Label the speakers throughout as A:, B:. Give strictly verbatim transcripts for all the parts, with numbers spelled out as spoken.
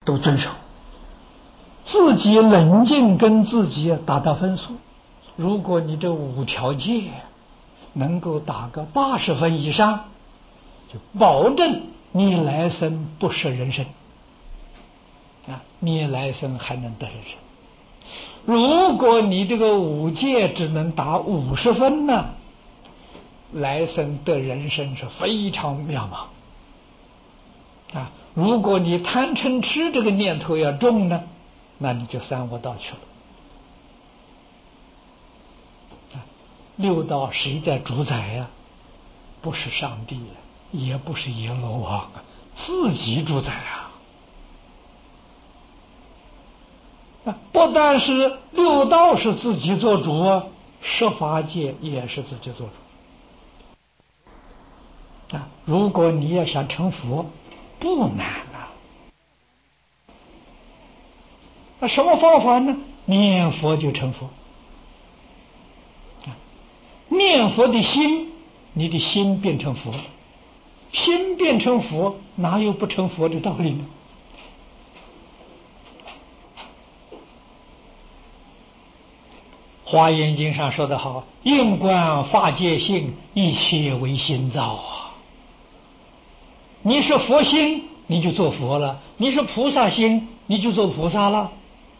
A: 都遵守，自己冷静跟自己打打分数。如果你这五条戒能够打个八十分以上，就保证你来生不是人生啊，你来生还能得人生。如果你这个五戒只能打五十分呢，来生得人生是非常渺茫啊。如果你贪嗔痴这个念头要重呢，那你就三恶道去了。六道谁在主宰呀、啊？不是上帝、啊，也不是阎罗王啊，自己主宰啊！啊，不但是六道是自己做主啊，十法界也是自己做主啊。如果你要想成佛，不难啊。那什么方法呢？念佛就成佛。念佛的心，你的心变成佛，心变成佛，哪有不成佛的道理呢？华严经上说得好，应观法界性，一切为心造啊。你是佛心，你就做佛了；你是菩萨心，你就做菩萨了。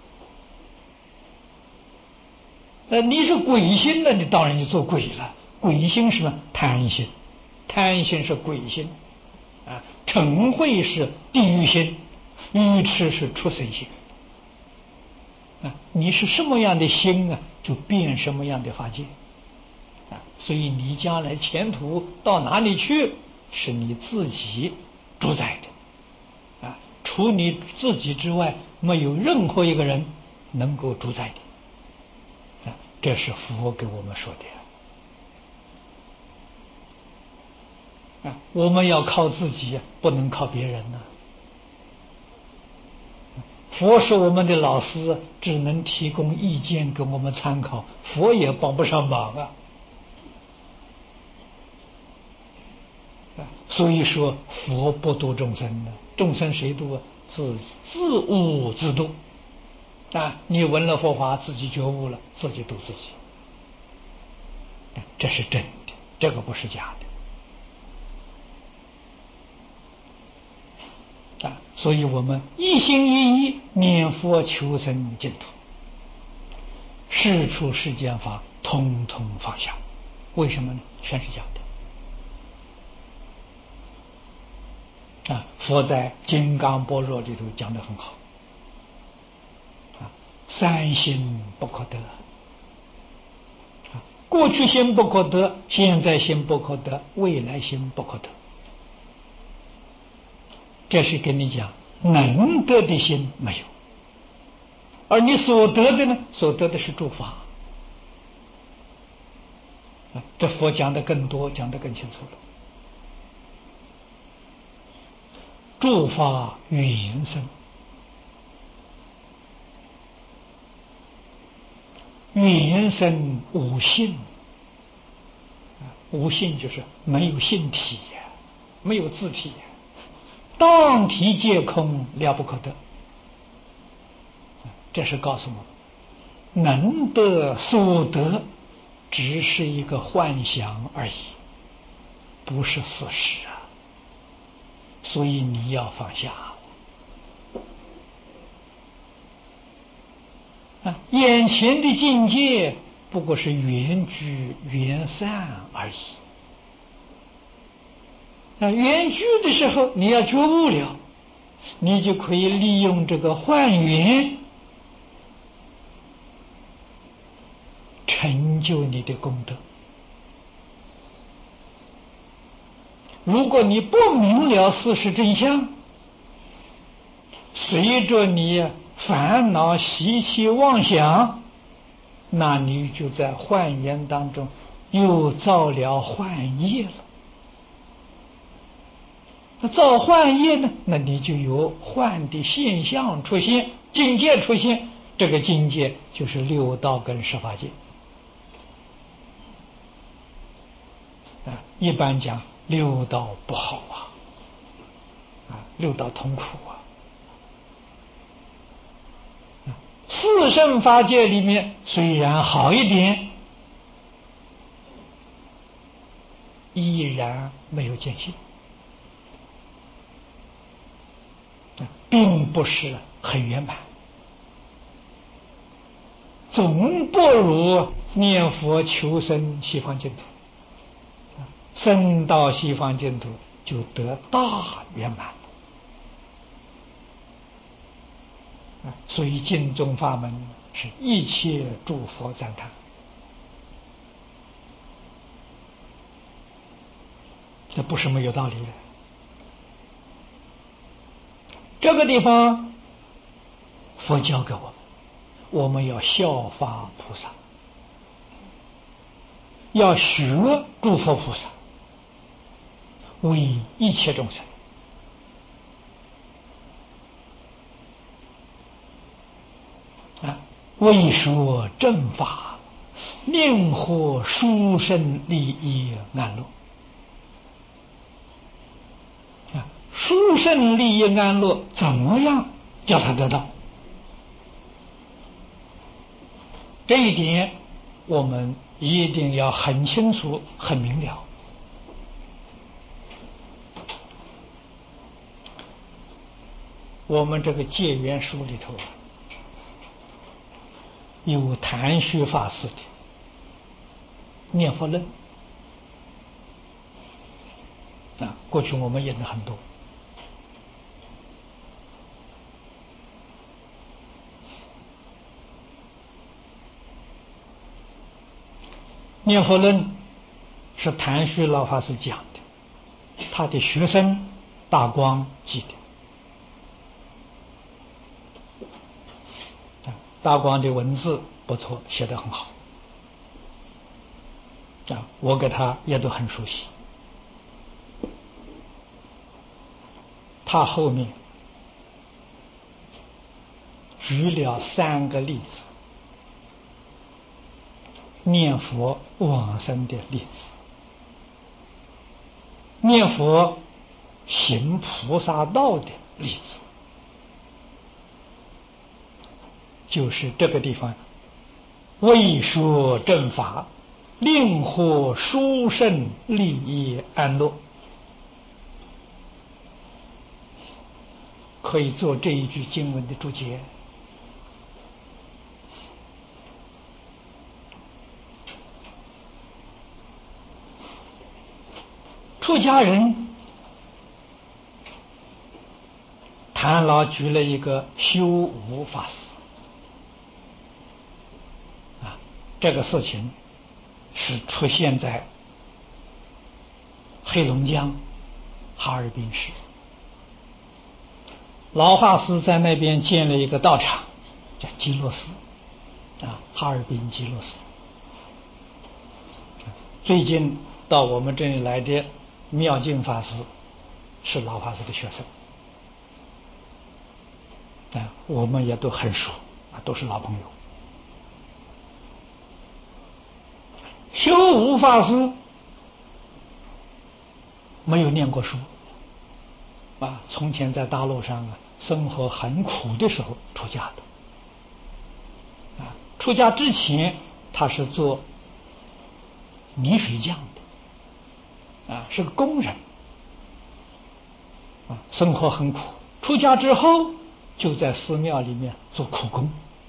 A: 呃，你是鬼心呢，你当然就做鬼了。鬼心是什么？贪心，贪心是鬼心啊；嗔恚是地狱心，愚痴是畜生心啊。你是什么样的心啊，就变什么样的法界啊。所以你将来前途到哪里去，是你自己主宰的啊。除你自己之外，没有任何一个人能够主宰的啊。这是佛给我们说的。啊，我们要靠自己，不能靠别人呢、啊。佛是我们的老师，只能提供意见给我们参考，佛也帮不上忙啊。啊，所以说佛不度众生的，众生谁度啊？自自悟自度啊！你闻了佛法，自己觉悟了，自己度自己，啊，这是真的，这个不是假的。啊，所以我们一心一意念佛求生净土，世出世间法通通放下。为什么呢？全是假的啊！佛在《金刚般若》里头讲得很好啊，三心不可得啊，过去心不可得，现在心不可得，未来心不可得。这是跟你讲，能得的心没有，而你所得的呢？所得的是诸法。啊，这佛讲的更多，讲得更清楚了。诸法缘生，缘生无性，无性就是没有性体呀，没有自体呀。当体皆空，了不可得。这是告诉我们，能得所得只是一个幻想而已，不是事实啊。所以你要放下啊！眼前的境界不过是缘聚缘散而已啊！缘聚的时候，你要觉悟了，你就可以利用这个幻缘成就你的功德。如果你不明了事实真相，随着你烦恼习气妄想，那你就在幻缘当中又造了幻业了。那造幻业呢？那你就有幻的现象出现，境界出现，这个境界就是六道跟十法界啊。一般讲六道不好啊，啊，六道痛苦啊。 四圣法界里面虽然好一点，依然没有见性，并不是很圆满，总不如念佛求生西方净土，生到西方净土就得大圆满。所以净宗法门是一切诸佛赞叹。这不是没有道理的。这个地方佛教给我们，我们要效法菩萨，要学诸佛菩萨，为一切众生。啊，为说正法，令获殊胜利益安乐。啊，殊胜利益安乐怎么样叫他得到？这一点我们一定要很清楚、很明了。我们这个戒缘书里头有谭旭法师的念佛论啊，过去我们印了很多。念佛论是谭旭老法师讲的，他的学生大光记的。大光的文字不错，写得很好啊，我给他也都很熟悉。他后面举了三个例子，念佛往生的例子，念佛行菩萨道的例子，就是这个地方，为说正法，令获殊胜利益安乐，可以做这一句经文的注解。出家人，谭老举了一个修无法师啊，这个事情是出现在黑龙江哈尔滨市，老法师在那边建了一个道场，叫极乐寺啊，哈尔滨极乐寺。最近到我们这里来的妙净法师是老法师的学生啊，我们也都很熟啊，都是老朋友。修无法师没有念过书啊，从前在大陆上啊生活很苦的时候出家的啊，出家之前他是做泥水匠的啊，是个工人啊，生活很苦。出家之后就在寺庙里面做苦工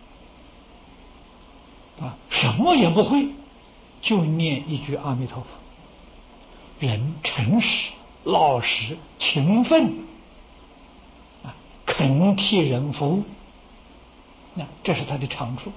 A: 啊，什么也不会，就念一句阿弥陀佛。人诚实、老实、勤奋啊，肯替人服务，那这是他的长处。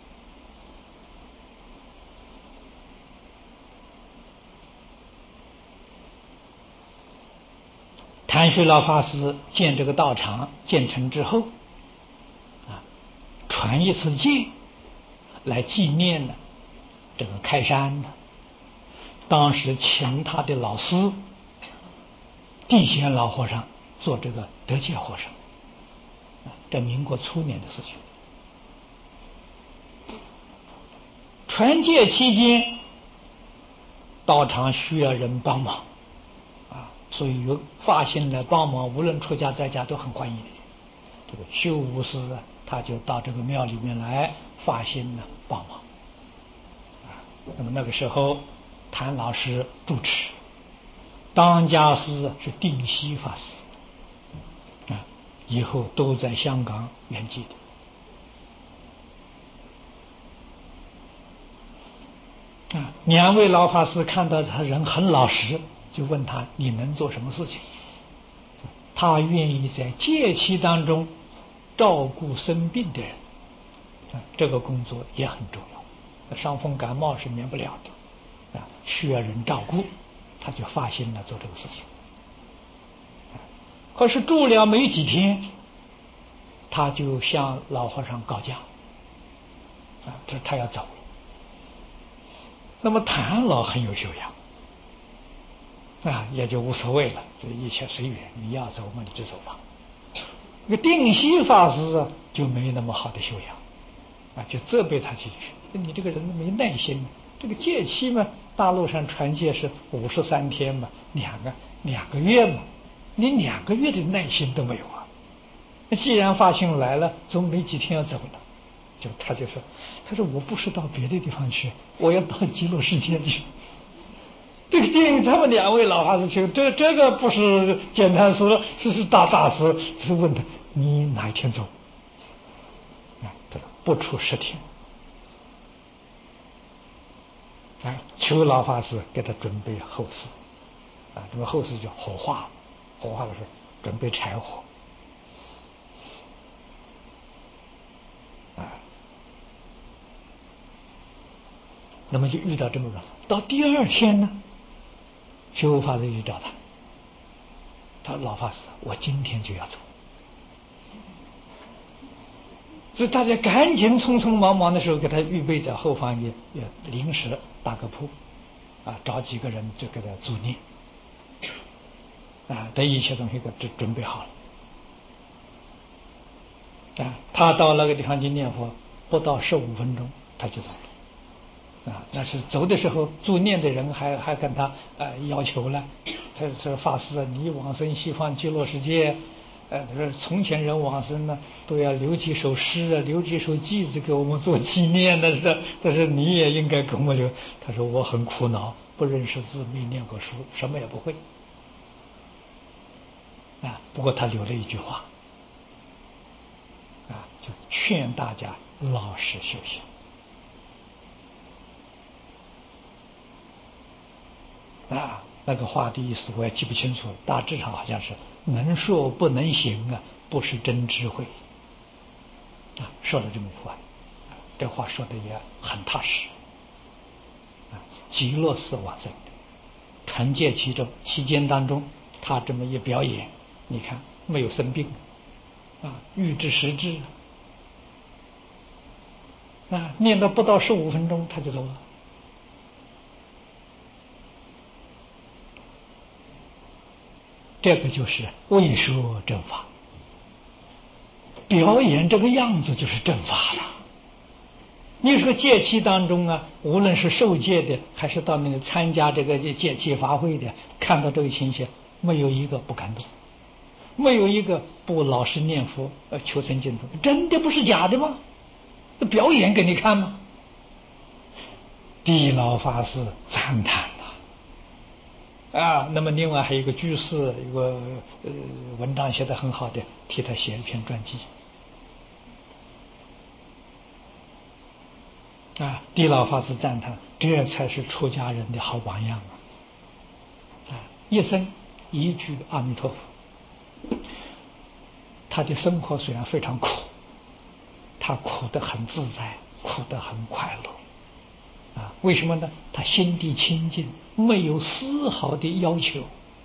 A: 谭旭老法师建这个道场建成之后啊，传一次戒来纪念呢这个开山呢，当时请他的老师地贤老和尚做这个德戒和尚啊，这民国初年的事情。传戒期间道场需要人帮忙啊，所以有发心来帮忙，无论出家在家都很欢迎。这个修无师啊他就到这个庙里面来发心呢帮忙。啊，那么那个时候，谭老师主持，当家师是定西法师，啊，以后都在香港圆寂的。啊，两位老法师看到他人很老实，就问他：“你能做什么事情？”他愿意在戒期当中照顾生病的人，啊，这个工作也很重要。伤风感冒是免不了的，啊，需要人照顾，他就发心了做这个事情。可是住了没几天，他就向老和尚告假，啊，这他要走了。那么谭老很有修养，啊，也就无所谓了，就一切随缘，你要走嘛，你就走吧。那个定西法师啊，就没那么好的修养，啊，就责备他几句：你这个人没耐心。这个戒期嘛，大陆上传戒是五十三天嘛，两个两个月嘛，你两个月的耐心都没有啊！那既然发心来了，总没几天要走了。就他就说，他说我不是到别的地方去，我要到极乐世界去。这个电影他们两位老法师去，这这个不是简单师，是是大大师，是问他你哪一天走？啊，他说不出十天。啊，求老法师给他准备后事，啊，这个后事叫火化，火化的时候准备柴火。啊，那么就遇到这么个，到第二天呢，修法师就找他，他说老法师，我今天就要走。所以大家赶紧匆匆忙忙的时候，给他预备在后方也也临时搭个铺，啊，找几个人就给他助念，啊，等一切东西都准准备好了，啊，他到那个地方去念佛，不到十五分钟他就走了，啊，那是走的时候助念的人还还跟他呃要求了，他说法师，你往生西方极乐世界。呃，他说从前人往生呢，都要留几首诗啊，留几首偈子给我们做纪念的。是，但是你也应该给我们留。他说我很苦恼，不认识字，没念过书，什么也不会。啊，不过他留了一句话，啊，就劝大家老实修行。啊，那个话的意思我也记不清楚，大致上好像是能说不能行啊，不是真智慧。啊，说了这么话，这话说的也很踏实。啊，极乐寺往生的传戒期中期间当中，他这么一表演，你看没有生病，啊，欲知时至，啊，念了不到十五分钟他就走了。这个就是为说正法，表演这个样子就是正法了。你说戒期当中啊，无论是受戒的，还是到那个参加这个戒期法会的，看到这个情形，没有一个不感动，没有一个不老实念佛呃求生净土。真的不是假的吗？表演给你看吗？地老法师赞叹了啊！那么另外还有一个居士，一个呃文章写得很好的，替他写一篇传记。啊，地老法师赞叹，这才是出家人的好榜样啊！啊，一生一句阿弥陀佛。他的生活虽然非常苦，他苦得很自在，苦得很快乐。啊，为什么呢？他心地清净，没有丝毫的要求。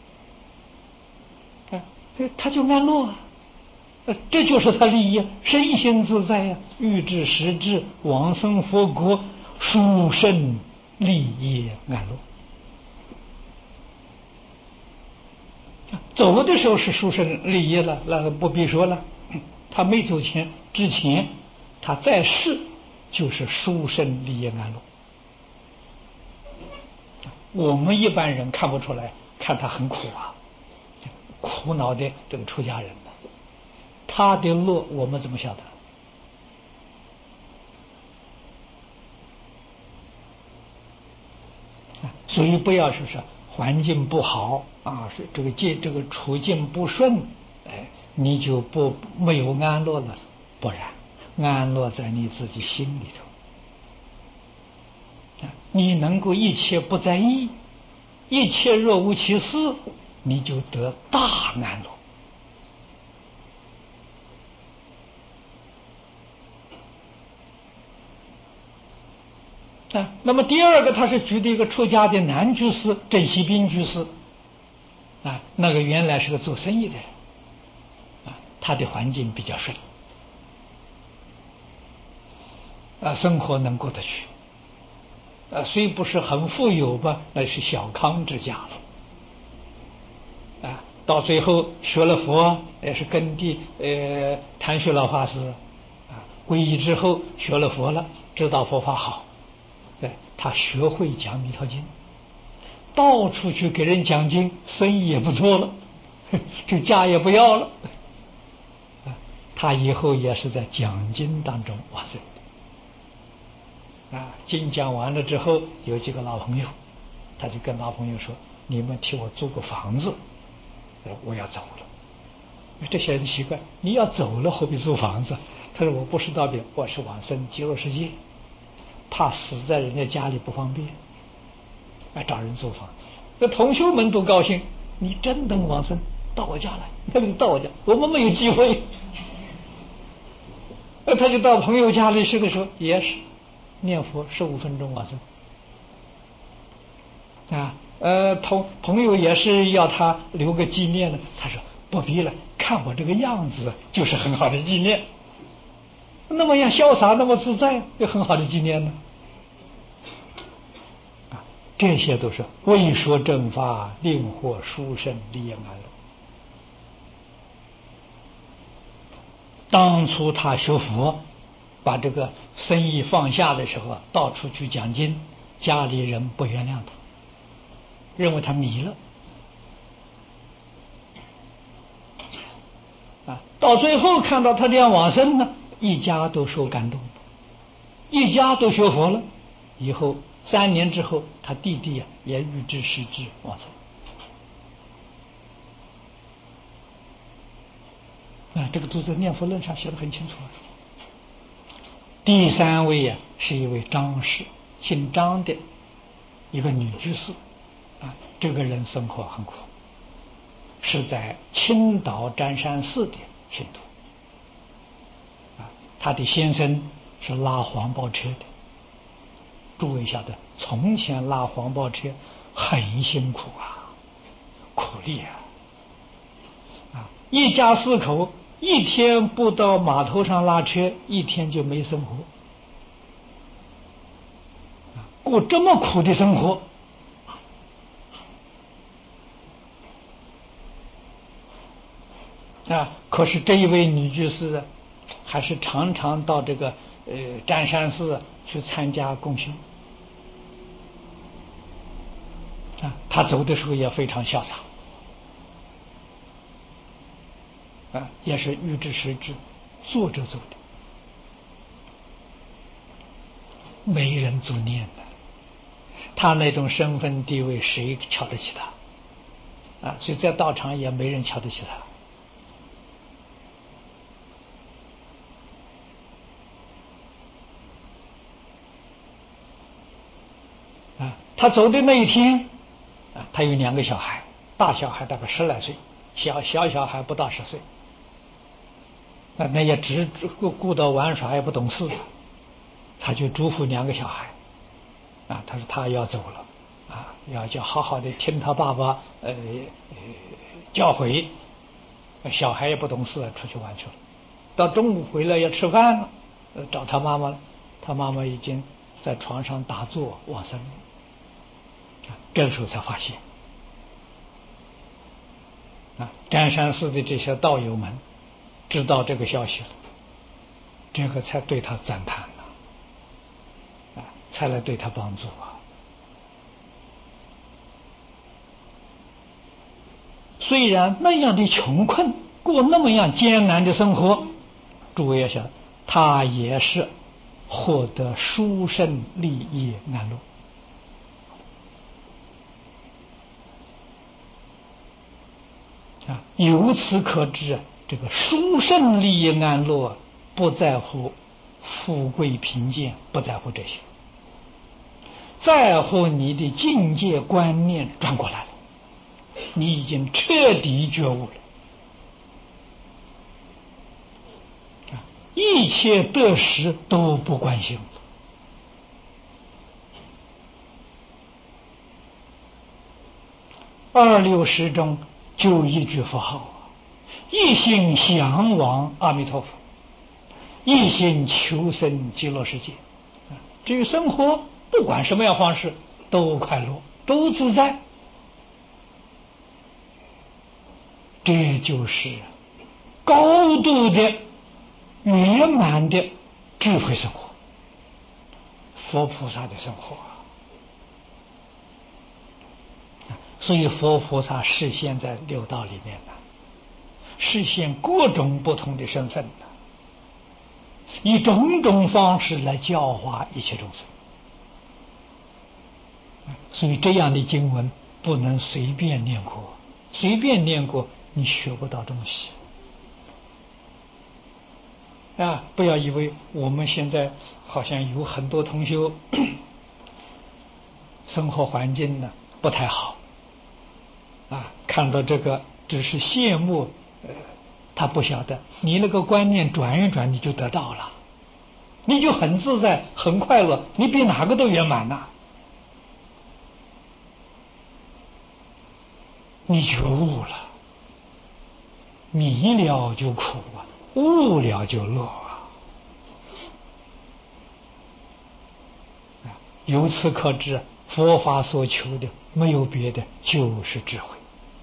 A: 啊，他就安乐啊。呃，这就是他利益，身心自在呀、啊，欲知时至，往生佛国，殊胜利益安乐。走的时候是殊胜利益了，那不必说了。他没走前之前，他在世就是殊胜利益安乐。我们一般人看不出来，看他很苦啊，苦恼的这个出家人呢。他的乐我们怎么晓得？ 所以不要说是环境不好啊，是这个境这个处境不顺，哎，你就不没有安乐了。不然，安乐在你自己心里头。你能够一切不在意，一切若无其事，你就得大安乐。啊，那么第二个，他是举的一个出家的男居士郑锡斌居士，啊，那个原来是个做生意的人，啊，他的环境比较顺，啊，生活能过得去，啊，虽不是很富有吧，那是小康之家了，啊，到最后学了佛，也是跟地呃谭学老法师，啊，皈依之后学了佛了，知道佛法好。对，他学会讲弥陀经，到处去给人讲经，生意也不错了，这家也不要了。他以后也是在讲经当中往生的。啊，经讲完了之后，有几个老朋友，他就跟老朋友说：“你们替我租个房子，我要走了。”这些人奇怪，你要走了何必租房子？他说：“我不是道别，我是往生极乐世界。”怕死在人家家里不方便，来找人租房。那同学们都高兴，你真能往生，到我家来，那就到我家，我们没有机会。那他就到朋友家里去的时候，也是念佛十五分钟往生。啊，呃，同朋友也是要他留个纪念呢，他说不必了，看我这个样子就是很好的纪念。那么样潇洒，那么自在，有很好的纪念呢。啊，这些都是为说正法，令获殊胜，利益安乐。当初他学佛，把这个生意放下的时候，到处去讲经，家里人不原谅他，认为他迷了。啊，到最后看到他这样往生呢，一家都受感动，一家都学佛了。以后三年之后，他弟弟啊也预知时至往生。啊，这个都在《念佛论》上写得很清楚。第三位啊，是一位张氏，姓张的一个女居士。啊，这个人生活很苦，是在青岛占山寺的信徒。啊，他的先生是拉黄包车的。诸位晓得，从前拉黄包车很辛苦啊，苦力啊！啊，一家四口一天不到码头上拉车，一天就没生活。啊，过这么苦的生活，啊，可是这一位女居士啊，还是常常到这个呃占山寺去参加共修。啊，他走的时候也非常潇洒，啊，也是预知时至，坐着走的，没人助念的。他那种身份地位，谁瞧得起他？啊，所以在道场也没人瞧得起他。啊，他走的那一天。啊，他有两个小孩，大小孩大概十来岁，小小小孩不到十岁。那那也只顾顾到玩耍，也不懂事，他就嘱咐两个小孩，啊，他说他要走了，啊，要叫好好的听他爸爸呃呃教诲。小孩也不懂事，出去玩去了。到中午回来要吃饭了，呃，找他妈妈了，他妈妈已经在床上打坐往生了。这时候才发现，啊，占山寺的这些道友们知道这个消息了，这个才对他赞叹呢，啊，才来对他帮助啊。虽然那样的穷困，过那么样艰难的生活，诸位要想，他也是获得殊胜利益安乐。 啊，由此可知，这个殊胜利益安乐不在乎富贵贫贱，不在乎这些，在乎你的境界观念转过来了，你已经彻底觉悟了。一切得失都不关心了。二六时中就一句佛号，一心向往阿弥陀佛，一心求生极乐世界。至于生活，不管什么样方式，都快乐，都自在。这就是高度的圆满的智慧生活，佛菩萨的生活。所以佛菩萨示现在六道里面呢，示现各种不同的身份呢，以种种方式来教化一切众生。所以这样的经文不能随便念过，随便念过你学不到东西。啊，不要以为我们现在好像有很多同学生活环境呢不太好，啊，看到这个只是羡慕，呃，他不晓得你那个观念转一转，你就得到了，你就很自在很快乐，你比哪个都圆满呐、啊。你觉悟了，迷了就苦啊，悟了就乐啊。由此可知，佛法所求的没有别的，就是智慧。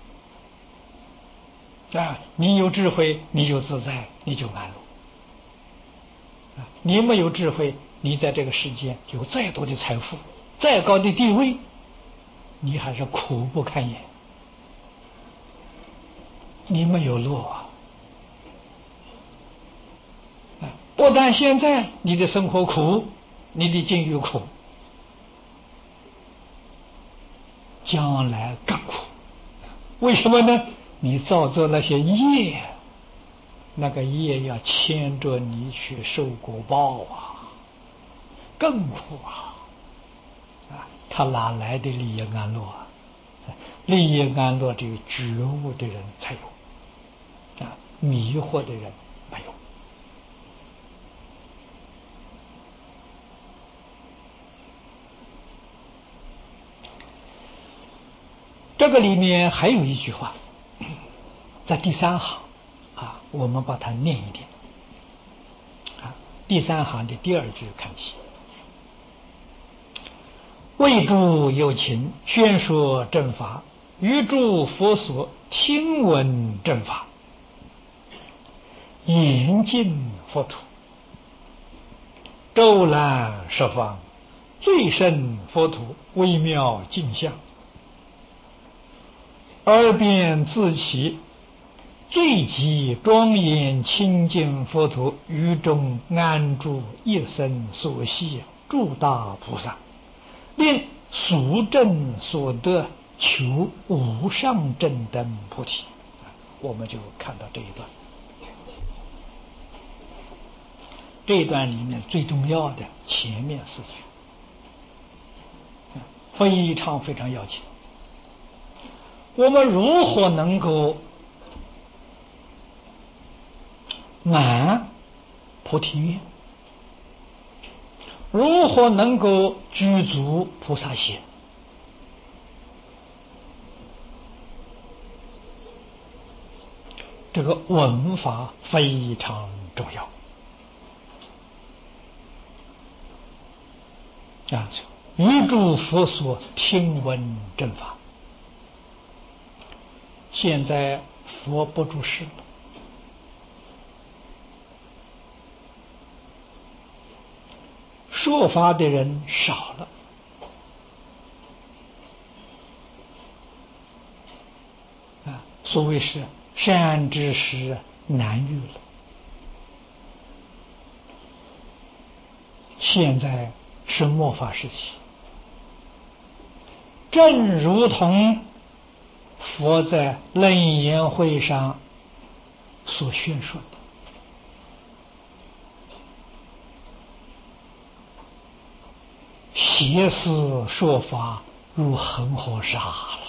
A: 啊，你有智慧，你就自在，你就安乐。啊，你没有智慧，你在这个世界有再多的财富，再高的地位，你还是苦不堪言。你没有乐啊！啊，不但现在你的生活苦，你的境遇苦，将来更苦。为什么呢？你造作那些业，那个业要牵着你去受果报啊，更苦啊！啊，他哪来的利益安乐啊？利益安乐只有觉悟的人才有，啊，迷惑的人没有。这个里面还有一句话，在第三行啊，我们把它念一念啊。第三行的第二句看起，为诸有情宣说正法，于诸佛所听闻正法，严禁佛土，周览十方，最胜佛土，微妙镜像，而便自起，最极庄严清净佛土，于中安住一生所系诸大菩萨，令俗正所得，求无上正等菩提。我们就看到这一段，这一段里面最重要的前面四句非常非常要紧。我们如何能够满菩提愿？如何能够具足菩萨行？这个闻法非常重要啊！于诸佛所听闻正法。现在佛不住世了，说法的人少了，啊，所谓是善知识难遇了。现在是末法时期，正如同佛在楞严会上所宣说的。邪思说法如恒河沙了。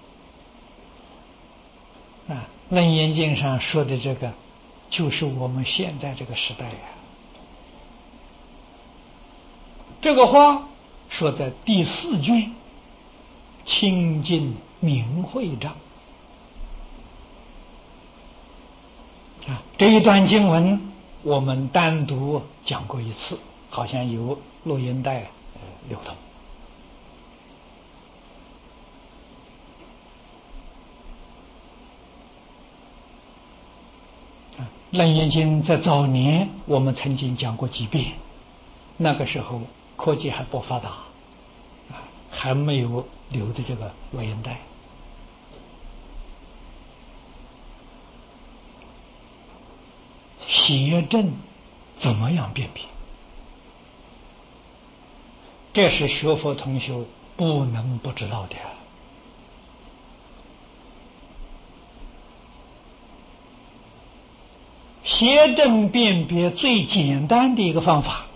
A: 啊，楞严经上说的这个，就是我们现在这个时代呀、啊。这个话说在第四卷清净明慧章啊，这一段经文我们单独讲过一次，好像有录音带呃流通。楞严经在早年我们曾经讲过几遍，那个时候科技还不发达，啊，还没有留的这个录音带。邪正怎么样辨别？这是学佛同学不能不知道的。邪正辨别最简单的一个方法，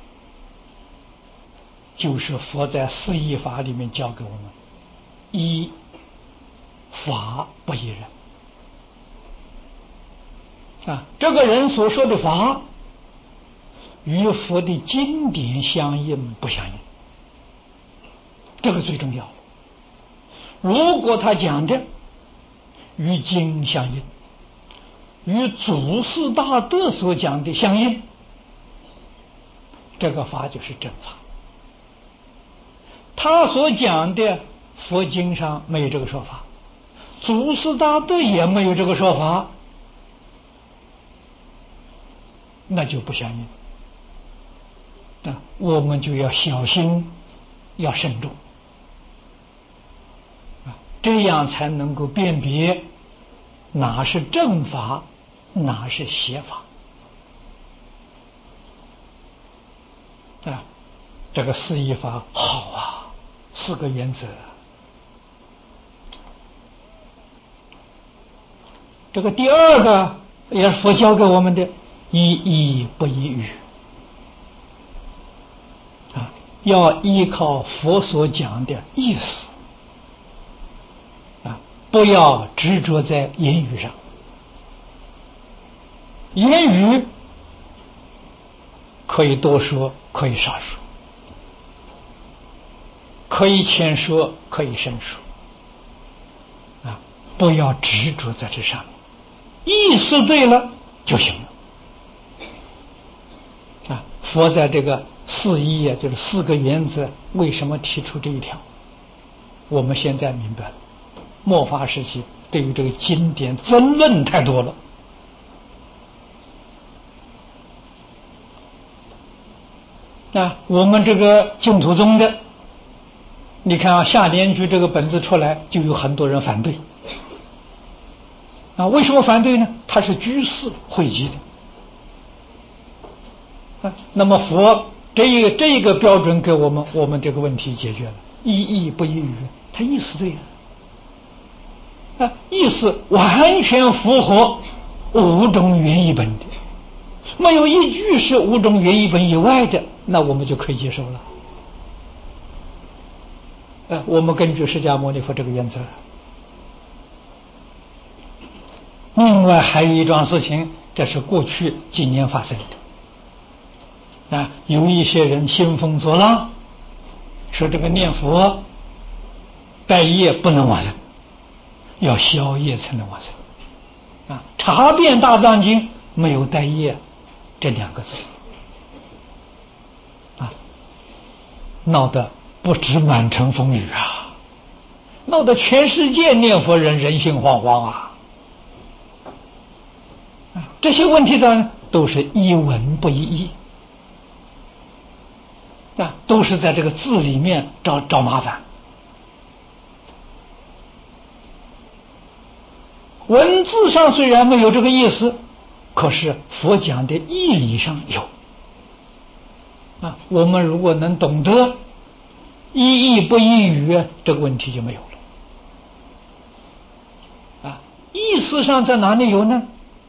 A: 就是佛在四依法里面教给我们：依法不依人。啊，这个人所说的法与佛的经典相应不相应，这个最重要。如果他讲的与经相应，与祖师大德所讲的相应，这个法就是正法。他所讲的佛经上没有这个说法，祖师大德也没有这个说法，那就不相应。那我们就要小心，要慎重，这样才能够辨别哪是正法，哪是邪法。啊，这个四依法好啊，四个原则。这个第二个也是佛教给我们的，依义不依语。啊，要依靠佛所讲的意思，啊，不要执着在言语上。言语可以多说，可以少说，可以浅说，可以深说，啊，不要执着在这上面，意思对了就行了。啊，佛在这个四依啊，就是四个原则，为什么提出这一条？我们现在明白了。末法时期对于这个经典争论太多了。那我们这个净土宗的，你看啊，下联句这个本子出来，就有很多人反对。啊，为什么反对呢？它是居士汇集的。啊，那么佛这一个这个标准给我们，我们这个问题解决了。依义不依语，它意思对了。啊，意思完全符合五种原译本的，没有一句是五种原译本以外的，那我们就可以接受了。呃，我们根据释迦牟尼佛这个原则。另外还有一桩事情，这是过去几年发生的。啊，有一些人兴风作浪，说这个念佛带业不能往生，要消业才能往生。啊，查遍大藏经没有带业这两个字。啊，闹得不止满城风雨啊，闹得全世界念佛人人心惶惶啊！啊，这些问题呢，都是一文不一义，啊，都是在这个字里面找找麻烦。文字上虽然没有这个意思，可是佛讲的义理上有。啊，我们如果能懂得依义不依语，这个问题就没有了。 意思上在哪里有呢？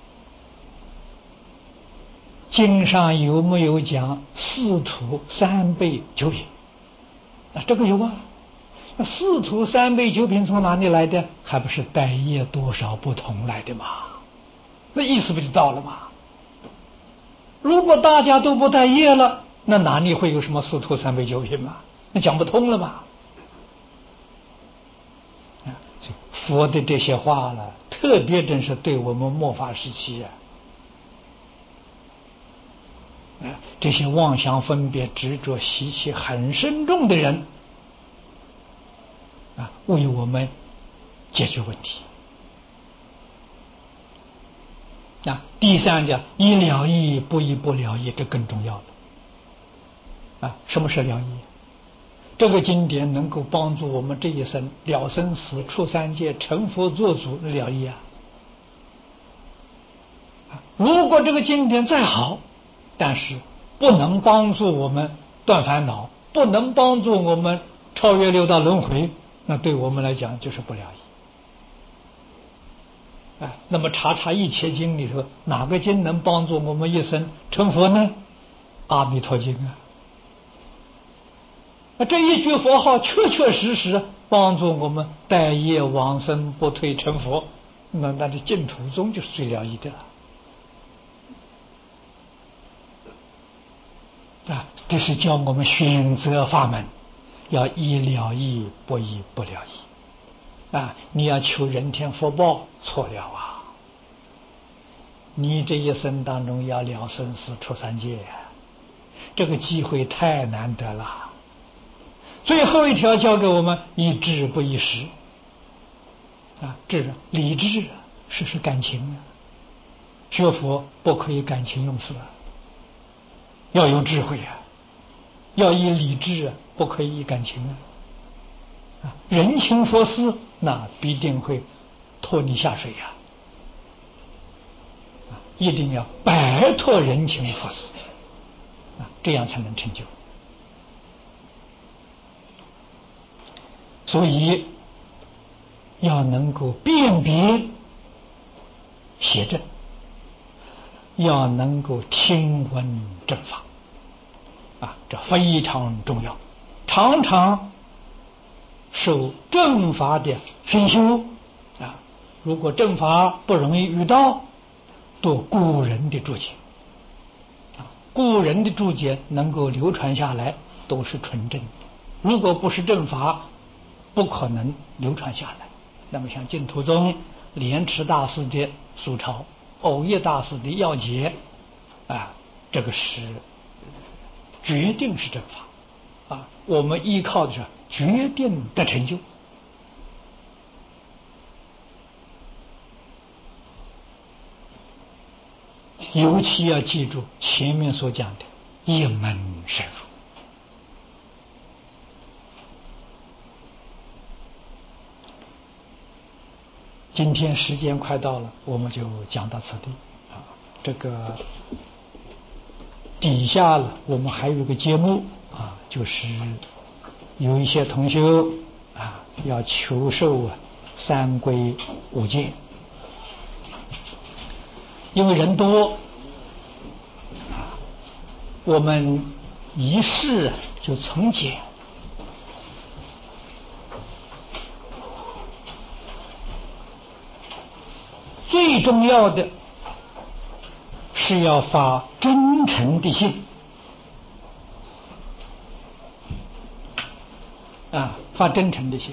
A: 经上有没有讲四土三辈九品？啊，这个有啊。那四土三辈九品从哪里来的？还不是待业多少不同来的嘛？那意思不就到了吗？如果大家都不待业了，那哪里会有什么四土三辈九品嘛？那讲不通了嘛。啊，佛的这些话了，特别正是对我们末法时期啊，啊，这些妄想分别执着习气很深重的人啊，为我们解决问题。啊，第三讲以了义不以不了义，这更重要了。啊，什么是了义？这个经典能够帮助我们这一生了生死、出三界、成佛作主了义啊。如果这个经典再好，但是不能帮助我们断烦恼，不能帮助我们超越六道轮回，那对我们来讲就是不了义。哎，那么查查一切经里头，哪个经能帮助我们一生成佛呢？阿弥陀经啊！那这一句佛号确确实实帮助我们待业往生不退成佛，那那这净土宗就是最了义的了。啊，这是教我们选择法门，要依了义不依不了义。啊，你要求人天福报，错了啊！你这一生当中要了生死出三界，这个机会太难得了。最后一条教给我们：以智不以识。啊，智理智是是感情啊，学佛不可以感情用事啊，要有智慧啊，要以理智啊，不可以以感情啊。啊，人情佛事那必定会拖你下水呀！啊，一定要摆脱人情佛事，啊，这样才能成就。所以要能够辨别邪正，要能够听闻正法，啊，这非常重要。常常受正法的熏修啊，如果正法不容易遇到，读古人的注解啊，古人的注解能够流传下来，都是纯正的。如果不是正法，不可能流传下来。那么像净土宗莲池大师的疏钞，藕益大师的要解啊，这个是决定是正法啊，我们依靠的是决定的成就。尤其要记住前面所讲的一门深入。今天时间快到了，我们就讲到此地啊。这个底下了，我们还有一个节目啊，就是有一些同修啊要求受三皈五戒，因为人多啊，我们一试就从简。最重要的是要发真诚的心啊，发真诚的心。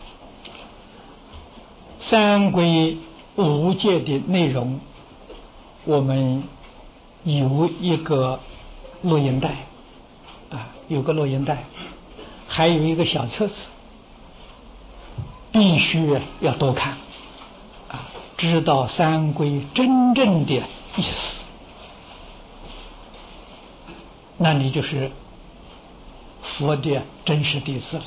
A: 三皈五戒的内容，我们有一个录音带啊，有个录音带，还有一个小册子，必须要多看啊，知道三皈真正的意思，那你就是佛的真实弟子了。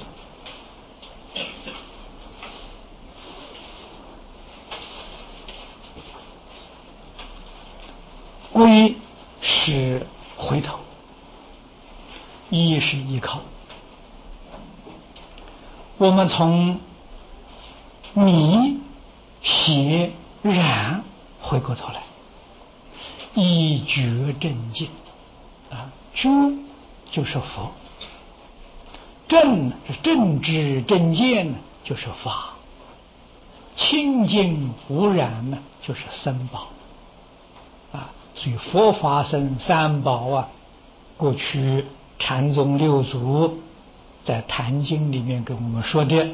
A: 皈是回头，依是依靠。我们从迷邪然回过头来，以觉正境啊，觉就是佛，正是正知正见，就是法，清净无染呢，就是三宝啊。所以佛法僧三宝啊，过去禅宗六祖在《坛经》里面跟我们说的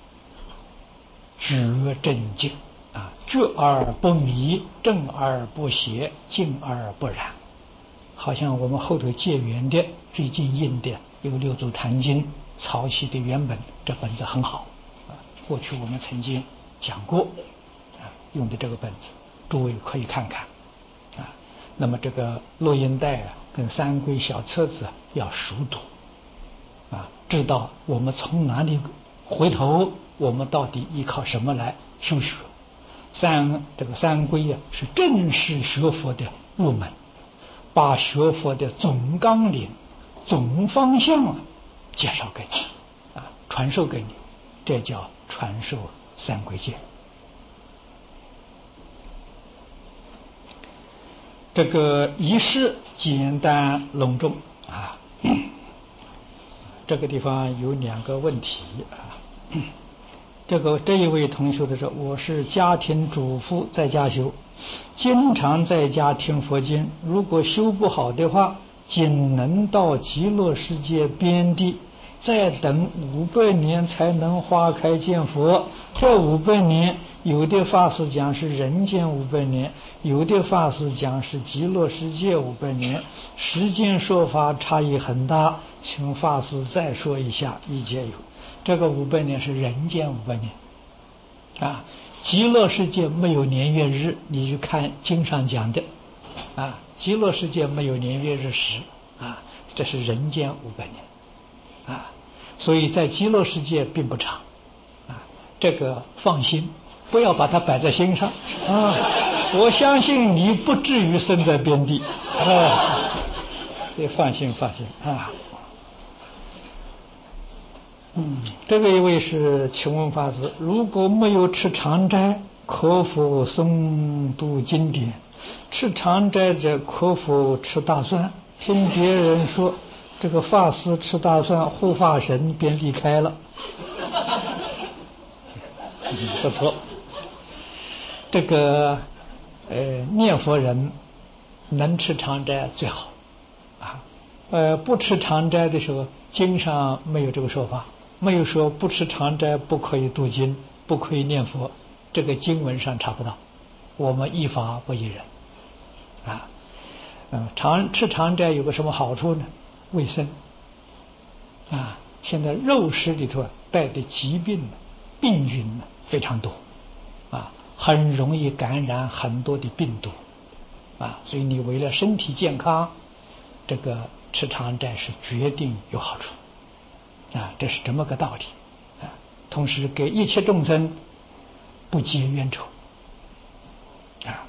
A: 觉正净啊，觉而不迷，正而不邪，净而不染。好像我们后头结缘的最近印的有六祖坛经曹溪的原本，这本子很好啊。过去我们曾经讲过啊，用的这个本子，诸位可以看看啊。那么这个录音带啊，跟三规小册子要熟读啊，知道我们从哪里回头，我们到底依靠什么来修学。三这个三规啊，是正式学佛的入门，把学佛的总纲领、总方向啊介绍给你啊，传授给你，这叫传授三规戒。这个仪式简单隆重啊，这个地方有两个问题啊。这个这一位同学的说，我是家庭主妇，在家修，经常在家听佛经，如果修不好的话，仅能到极乐世界边地，再等五百年才能花开见佛。这五百年，有的法师讲是人间五百年，有的法师讲是极乐世界五百年，时间说法差异很大，请法师再说一下，意见有。这个五百年是人间五百年啊，极乐世界没有年月日，你去看经上讲的啊，极乐世界没有年月日时啊，这是人间五百年啊，所以在极乐世界并不长啊，这个放心，不要把它摆在心上啊，我相信你不至于身在边地啊，你放心放心啊。嗯，这个一位是，请问法师，如果没有吃长斋，可否诵读经典？吃长斋者可否吃大蒜？听别人说，这个法师吃大蒜，护法神便离开了。嗯、不错，这个呃念佛人能吃长斋最好啊。呃，不吃长斋的时候，经上没有这个说法。没有说不吃长斋不可以读经，不可以念佛，这个经文上查不到。我们依法不依人啊。嗯，长吃长斋有个什么好处呢？卫生啊。现在肉食里头带的疾病、病菌呢非常多啊，很容易感染很多的病毒啊，所以你为了身体健康，这个吃长斋是决定有好处。啊，这是这么个道理啊！同时给一切众生不结冤仇啊。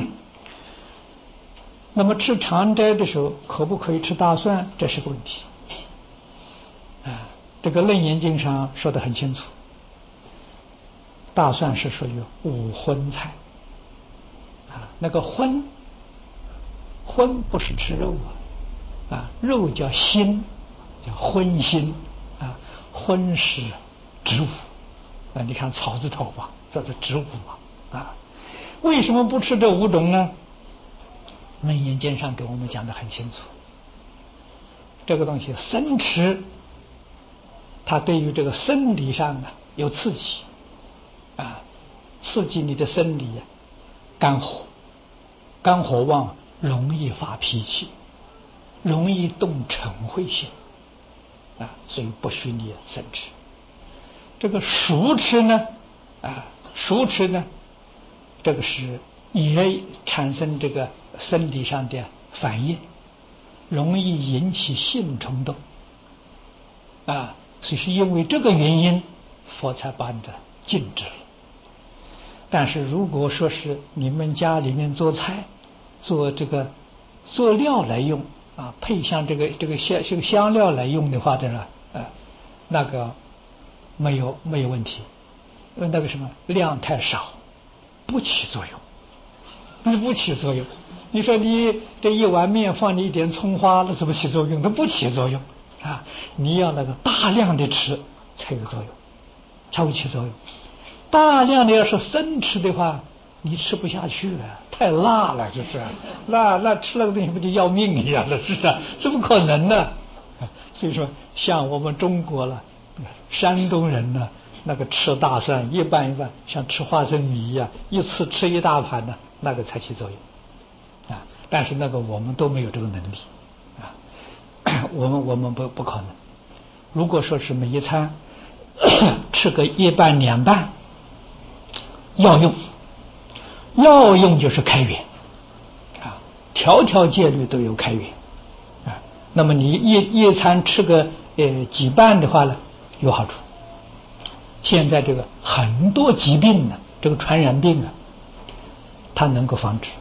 A: 那么吃长斋的时候，可不可以吃大蒜？这是个问题啊。这个《楞严经》上说得很清楚，大蒜是属于五荤菜啊。那个荤，荤不是吃肉啊，啊，肉叫腥，叫荤腥。啊，荤是植物啊，你看草字头吧，这是植物啊啊。为什么不吃这五种呢？《楞严经》上给我们讲得很清楚，这个东西生吃，它对于这个生理上啊有刺激啊，刺激你的生理啊，肝火，肝火旺，容易发脾气，容易动嗔恚心。啊，所以不许你生吃。这个熟吃呢，啊，熟吃呢，这个是也产生这个生理上的反应，容易引起性冲动，啊，所以是因为这个原因，佛才把你的禁止了。但是如果说是你们家里面做菜，做这个做料来用。啊，配上这个这个香这个香料来用的话，这个呃，那个没有没有问题，因为那个什么量太少不起作用，那是不起作用。你说你这一碗面放你一点葱花，那怎么起作用？它不起作用啊！你要那个大量的吃才有作用，才会起作用。大量的要是生吃的话，你吃不下去了，太辣了，是不是？那那吃那个东西不就要命一样的，是不是？这不可能的。所以说，像我们中国了，山东人呢，那个吃大蒜一半一半，像吃花生米一样，一次吃一大盘呢，那个才起作用啊。但是那个我们都没有这个能力啊，我们我们不不可能。如果说是每一餐吃个一半两半，药用，药用就是开源啊，条条戒律都有开源啊。那么你一一餐吃个呃几瓣的话呢，有好处。现在这个很多疾病呢，这个传染病啊，它能够防治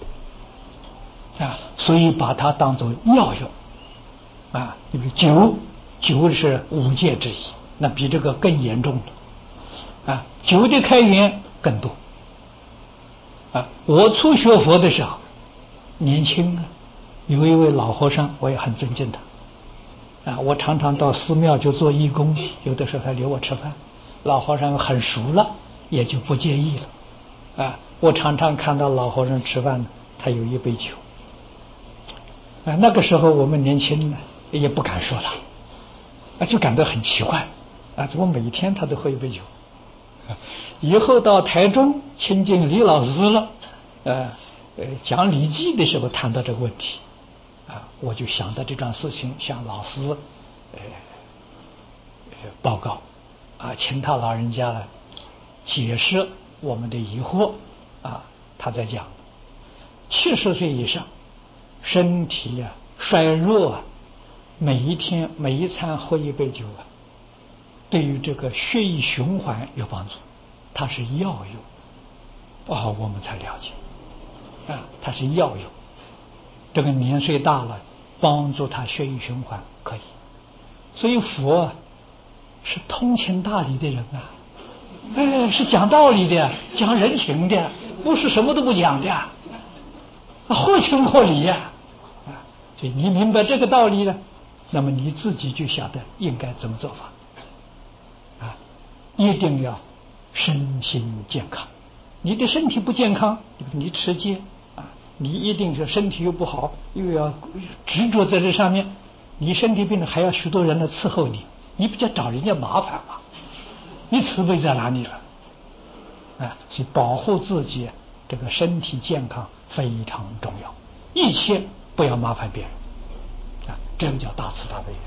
A: 啊，所以把它当作药用啊。这个酒，酒是五戒之一，那比这个更严重的啊，酒的开源更多啊。我初学佛的时候，年轻啊，有一位老和尚，我也很尊敬他啊。我常常到寺庙就做义工，有的时候还留我吃饭。老和尚很熟了，也就不介意了啊。我常常看到老和尚吃饭呢，他有一杯酒啊。那个时候我们年轻呢，也不敢说他啊，就感到很奇怪啊，怎么每天他都喝一杯酒？以后到台中亲近李老师了，呃呃，讲《礼记》的时候谈到这个问题啊，我就想到这桩事情，向老师呃呃报告啊，请他老人家呢解释我们的疑惑啊。他在讲，七十岁以上，身体啊衰弱啊，每一天每一餐喝一杯酒啊，对于这个血液循环有帮助，它是药用啊，我们才了解啊，它是药用。这个年岁大了，帮助他血液循环可以。所以佛啊是通情达理的人啊，哎，是讲道理的，讲人情的，不是什么都不讲的，或情或理呀啊。所以你明白这个道理呢，那么你自己就晓得应该怎么做法啊。一定要身心健康，你的身体不健康，你吃戒啊，你一定是身体又不好，又要执着在这上面，你身体病了还要许多人来伺候你，你不就找人家麻烦吗？你慈悲在哪里了啊？所以保护自己这个身体健康非常重要，一切不要麻烦别人啊，这个叫大慈大悲。